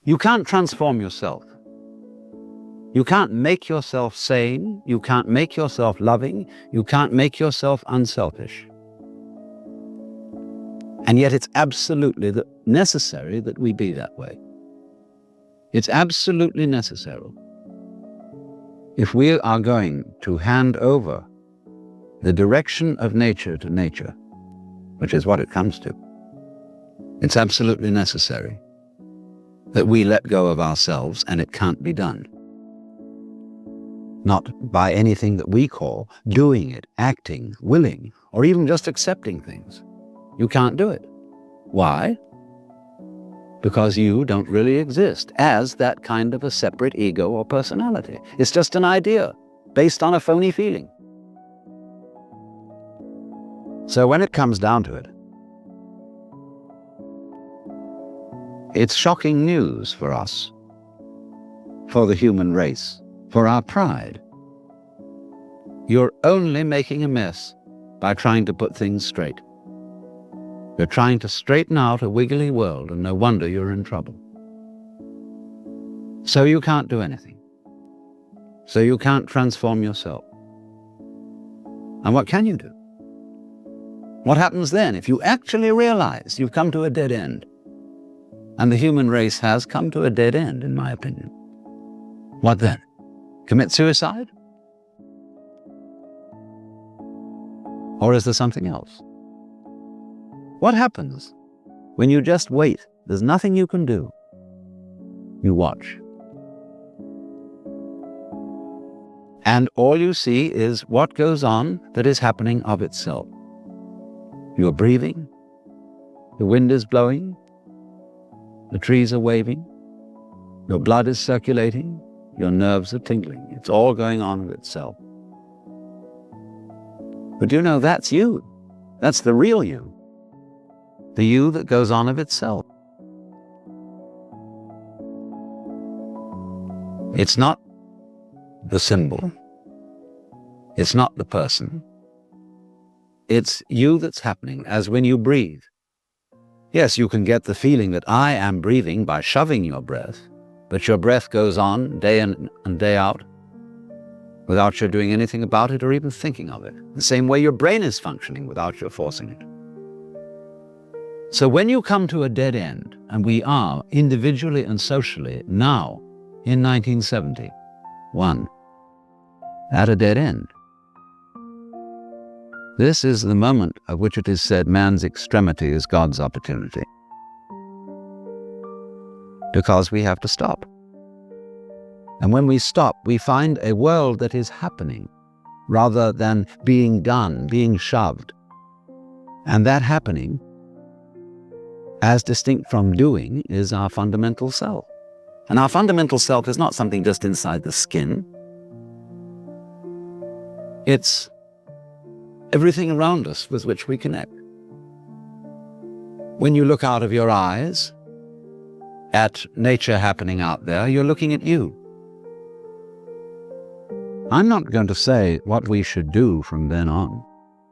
You can't transform yourself. You can't make yourself sane. You can't make yourself loving. You can't make yourself unselfish. And yet it's absolutely necessary that we be that way. It's absolutely necessary. If we are going to hand over the direction of nature to nature, which is what it comes to, it's absolutely necessary that we let go of ourselves, and it can't be done. Not by anything that we call doing it, acting, willing, or even just accepting things. You can't do it. Why? Because you don't really exist as that kind of a separate ego or personality. It's just an idea based on a phony feeling. So when it comes down to it, it's shocking news for us, for the human race, for our pride. You're only making a mess by trying to put things straight. You're trying to straighten out a wiggly world, and no wonder you're in trouble. So you can't do anything. So you can't transform yourself. And what can you do? What happens then if you actually realize you've come to a dead end? And the human race has come to a dead end, in my opinion. What then? Commit suicide? Or is there something else? What happens when you just wait? There's nothing you can do. You watch. And all you see is what goes on that is happening of itself. You're breathing. The wind is blowing. The trees are waving. Your blood is circulating. Your nerves are tingling. It's all going on of itself. But you know, that's you. That's the real you. The you that goes on of itself. It's not the symbol. It's not the person. It's you that's happening, as when you breathe. Yes, you can get the feeling that I am breathing by shoving your breath, but your breath goes on day in and day out without your doing anything about it or even thinking of it. The same way your brain is functioning without your forcing it. So when you come to a dead end, and we are individually and socially now in 1971 at a dead end, this is the moment of which it is said man's extremity is God's opportunity. Because we have to stop. And when we stop, we find a world that is happening rather than being done, being shoved. And that happening, as distinct from doing, is our fundamental self. And our fundamental self is not something just inside the skin. It's everything around us with which we connect. When you look out of your eyes at nature happening out there, you're looking at you. I'm not going to say what we should do from then on,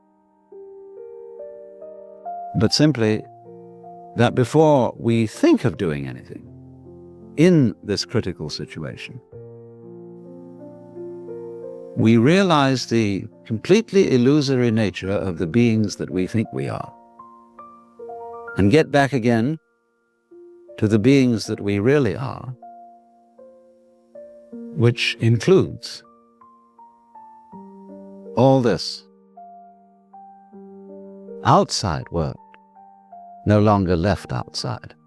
but simply that before we think of doing anything in this critical situation, we realize the completely illusory nature of the beings that we think we are, and get back again to the beings that we really are, which includes all this outside world, no longer left outside.